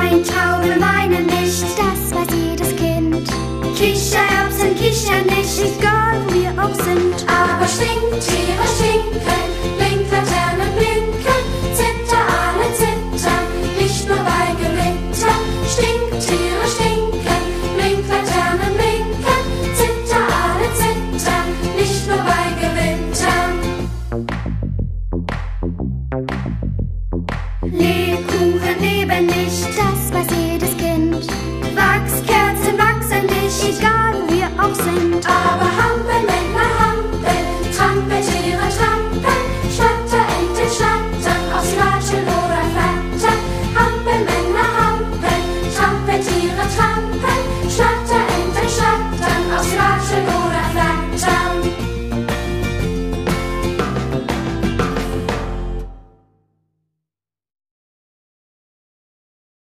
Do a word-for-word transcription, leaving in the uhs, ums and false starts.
Nein, Tauben weinen nicht, das weiß jedes Kind. Kichererbsen kichern nicht, Egal wo wir auch sind. aber Stinktiere stinken, Blinklaternen blinken, Zitter alle zittern, nicht nur bei Gewitter. Stinktiere stinken, Blinklaternen blinken, Zitter alle zittern, nicht nur bei Gewitter. Leg, Kuh,